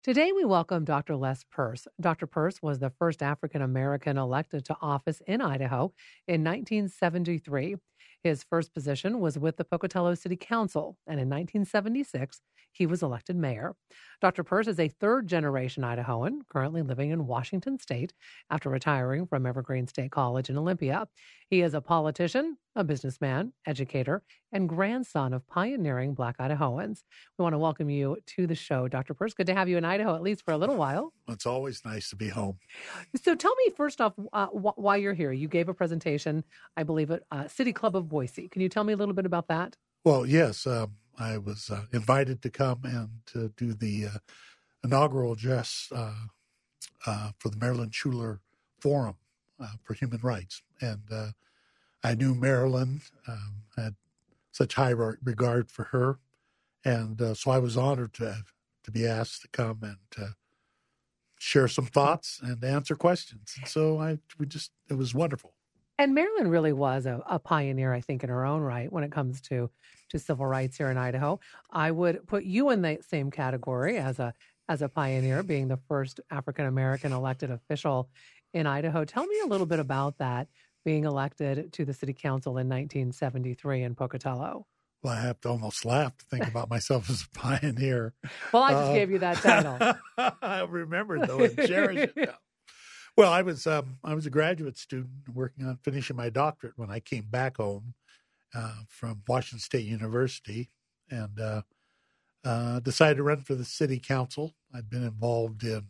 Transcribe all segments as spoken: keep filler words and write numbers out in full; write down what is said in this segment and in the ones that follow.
Today, we welcome Doctor Les Perce. Doctor Perce was the first African American elected to office in Idaho in nineteen seventy-three. His first position was with the Pocatello City Council, and in nineteen seventy-six, he was elected mayor. Doctor Perce is a third generation Idahoan, currently living in Washington State after retiring from Evergreen State College in Olympia. He is a politician, a businessman, educator, and grandson of pioneering Black Idahoans. We want to welcome you to the show, Doctor Perce. Good to have you in Idaho, at least for a little while. It's always nice to be home. So tell me first off uh, wh- why you're here. You gave a presentation, I believe, at uh, City Club of Boise. Can you tell me a little bit about that? Well, yes. Um, I was uh, invited to come and to do the uh, inaugural address uh, uh, for the Marilyn Schuler Forum uh, for Human Rights. And uh, I knew Marilyn, um, had such high regard for her. And uh, so I was honored to to be asked to come and to share some thoughts and answer questions. And so I we just it was wonderful. And Marilyn really was a, a pioneer, I think, in her own right when it comes to, to civil rights here in Idaho. I would put you in the same category as a as a pioneer, being the first African American elected official in Idaho. Tell me a little bit about that, being elected to the city council in nineteen seventy-three in Pocatello. Well, I have to almost laugh to think about myself as a pioneer. Well, I just uh, gave you that title. I remember it, though, and cherish it now. Well, I was um, I was a graduate student working on finishing my doctorate when I came back home uh, from Washington State University and uh, uh, decided to run for the city council. I'd been involved in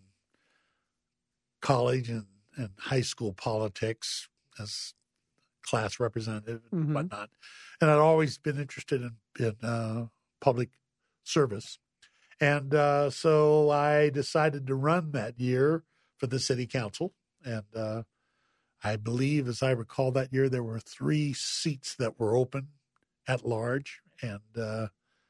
college and, and high school politics as class representative and mm-hmm. whatnot. And I'd always been interested in, in uh, public service. And uh, so I decided to run that year for the city council. And uh, I believe, as I recall that year, there were three seats that were open at large, and uh,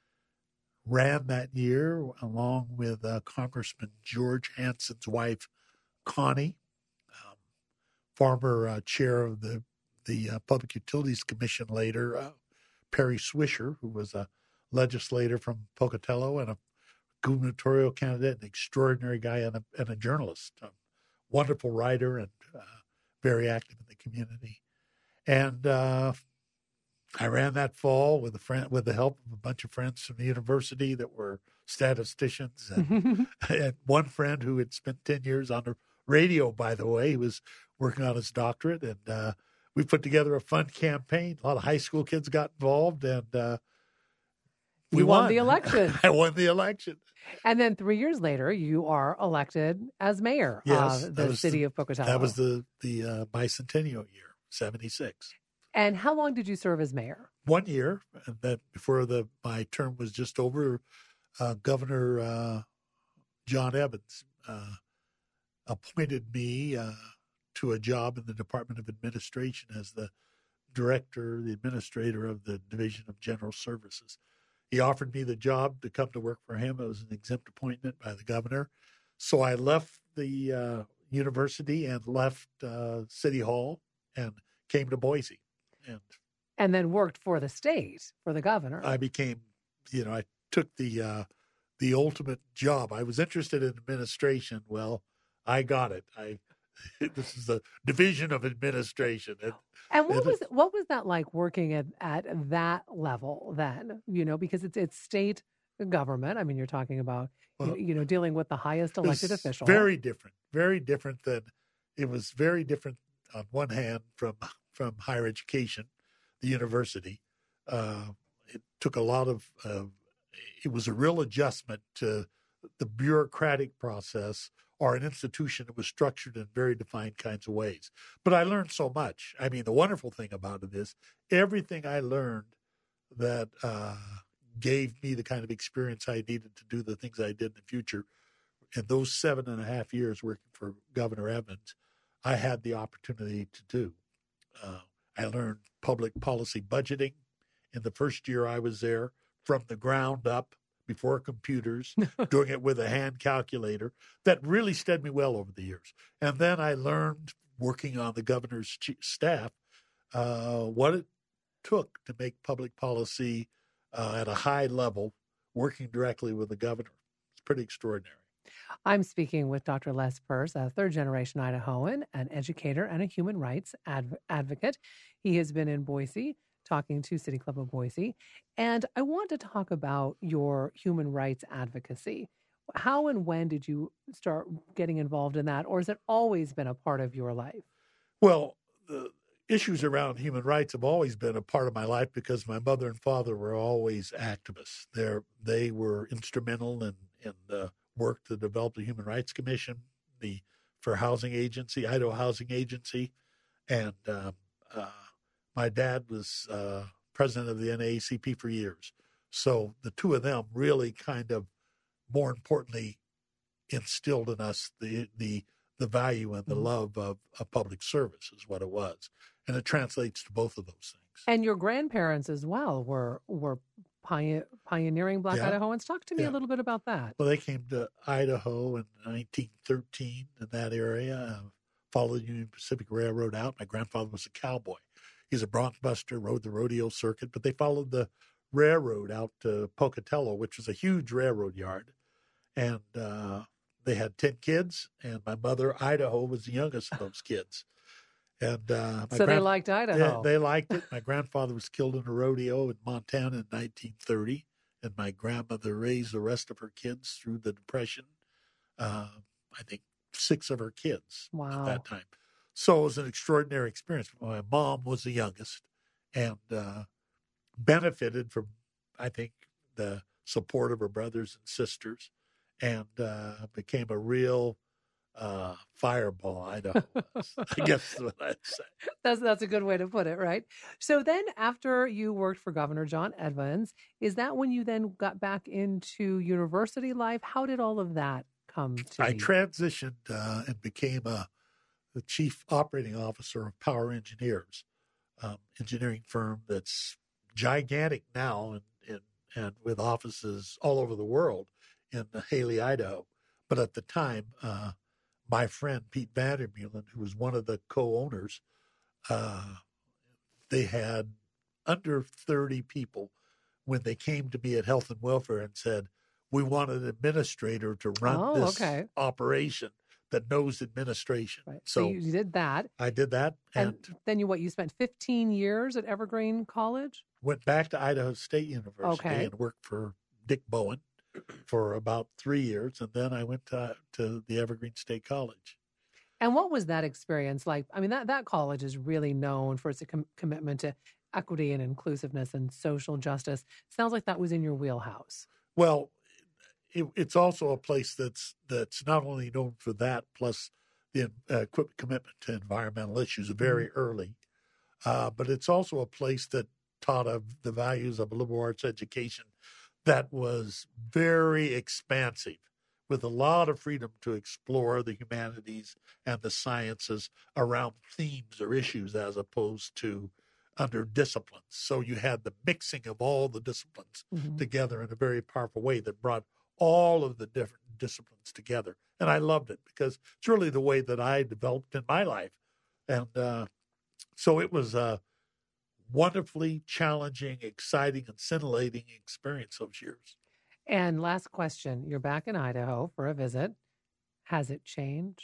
ran that year along with uh, Congressman George Hansen's wife, Connie, um, former uh, chair of the the uh, Public Utilities Commission later, uh, Perry Swisher, who was a legislator from Pocatello and a gubernatorial candidate, an extraordinary guy and a, and a journalist, a wonderful writer and uh, very active in the community. And uh, I ran that fall with a friend, with the help of a bunch of friends from the university that were statisticians, and, and one friend who had spent ten years on the radio, by the way. He was working on his doctorate, and uh, we put together a fun campaign. A lot of high school kids got involved, and uh, we you won won the election. I won the election. And then three years later, you are elected as mayor yes, of the city the, of Pocatello. That was the, the uh, bicentennial year, seventy-six. And how long did you serve as mayor? One year. And then before the my term was just over, uh, Governor uh, John Evans uh, appointed me uh, to a job in the Department of Administration as the director, the administrator of the Division of General Services. He offered me the job to come to work for him. It was an exempt appointment by the governor. So I left the uh, university and left uh, City Hall and came to Boise. And, and then worked for the state, for the governor. I became, you know, I took the uh, the ultimate job. I was interested in administration. Well, I got it. I This is the Division of Administration. And, and what and was what was that like working at, at that level then? You know, because it's it's state government. I mean, you're talking about well, you, you know dealing with the highest elected official. Very different. Very different than it was. Very different on one hand from from higher education, the university. Uh, it took a lot of. Uh, it was a real adjustment to the bureaucratic process, or an institution that was structured in very defined kinds of ways. But I learned so much. I mean, the wonderful thing about it is everything I learned that uh, gave me the kind of experience I needed to do the things I did in the future. In those seven and a half years working for Governor Evans, I had the opportunity to do. Uh, I learned public policy budgeting in the first year I was there from the ground up, before computers, doing it with a hand calculator. That really steadied me well over the years. And then I learned, working on the governor's staff, uh, what it took to make public policy uh, at a high level, working directly with the governor. It's pretty extraordinary. I'm speaking with Doctor Les Perce, a third-generation Idahoan, an educator, and a human rights adv- advocate. He has been in Boise talking to City Club of Boise. And I want to talk about your human rights advocacy. How and when did you start getting involved in that? Or has it always been a part of your life? Well, the issues around human rights have always been a part of my life because my mother and father were always activists. They're, they were instrumental in, in the work to develop the Human Rights Commission, the for Housing Agency, Idaho Housing Agency. And um, uh, my dad was uh, president of the N double A C P for years. So the two of them really kind of, more importantly, instilled in us the the the value and the mm-hmm. love of, of public service is what it was. And it translates to both of those things. And your grandparents as well were were pioneering Black yeah. Idahoans. Talk to me yeah. a little bit about that. Well, they came to Idaho in nineteen thirteen in that area, uh, followed the Union Pacific Railroad out. My grandfather was a cowboy. He's a bronc buster, rode the rodeo circuit, but they followed the railroad out to Pocatello, which was a huge railroad yard. And uh, they had ten kids, and my mother, Idaho, was the youngest of those kids. And uh, my So grand- they liked Idaho. They, they liked it. My grandfather was killed in a rodeo in Montana in nineteen thirty, and my grandmother raised the rest of her kids through the Depression. Uh, I think six of her kids wow. at that time. So it was an extraordinary experience. My mom was the youngest and uh, benefited from, I think, the support of her brothers and sisters, and uh, became a real uh, fireball, Idaho was. I guess is what I'd say. That's, that's a good way to put it, right? So then after you worked for Governor John Edmonds, is that when you then got back into university life? How did all of that come to I be? transitioned uh, and became a, the chief operating officer of Power Engineers, um, engineering firm that's gigantic now and, and, and with offices all over the world in Haley, Idaho. But at the time, uh, my friend Pete Vandermeulen, who was one of the co-owners, uh, they had under thirty people when they came to me at Health and Welfare and said, we want an administrator to run oh, this okay. operation that knows administration. Right. So, so you did that. I did that. And, and then you, what, you spent fifteen years at Evergreen College? Went back to Idaho State University okay. and worked for Dick Bowen for about three years. And then I went to, to the Evergreen State College. And what was that experience like? I mean, that, that college is really known for its com- commitment to equity and inclusiveness and social justice. Sounds like that was in your wheelhouse. Well, it, it's also a place that's that's not only known for that, plus the uh, commitment to environmental issues very mm-hmm. early, uh, but it's also a place that taught of the values of a liberal arts education that was very expansive, with a lot of freedom to explore the humanities and the sciences around themes or issues as opposed to under disciplines. So you had the mixing of all the disciplines mm-hmm. together in a very powerful way that brought all of the different disciplines together. And I loved it because it's really the way that I developed in my life. And uh, so it was a wonderfully challenging, exciting, and scintillating experience those years. And last question, you're back in Idaho for a visit. Has it changed?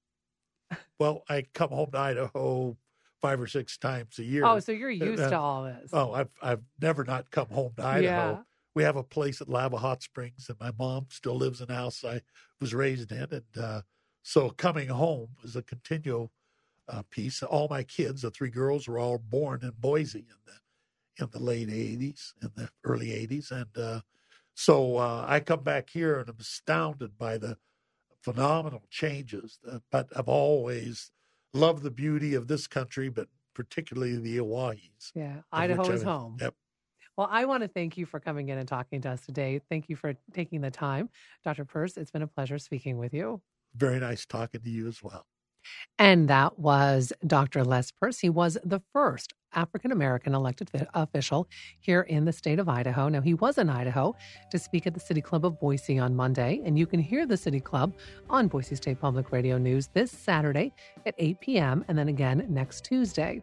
Well, I come home to Idaho five or six times a year. Oh, so you're used uh, to all this. Oh, I've I've never not come home to Idaho. Yeah. We have a place at Lava Hot Springs, and my mom still lives in the house I was raised in. And uh, so coming home is a continual uh, piece. All my kids, the three girls, were all born in Boise in the in the late eighties, in the early eighties. And uh, so uh, I come back here and I'm astounded by the phenomenal changes. Uh, but I've always loved the beauty of this country, but particularly the Owahis. Yeah, Idaho is home. Yep. Well, I want to thank you for coming in and talking to us today. Thank you for taking the time. Doctor Perce, it's been a pleasure speaking with you. Very nice talking to you as well. And that was Doctor Les Perce. He was the first African-American elected official here in the state of Idaho. Now, he was in Idaho to speak at the City Club of Boise on Monday, and you can hear the City Club on Boise State Public Radio News this Saturday at eight p.m. and then again next Tuesday.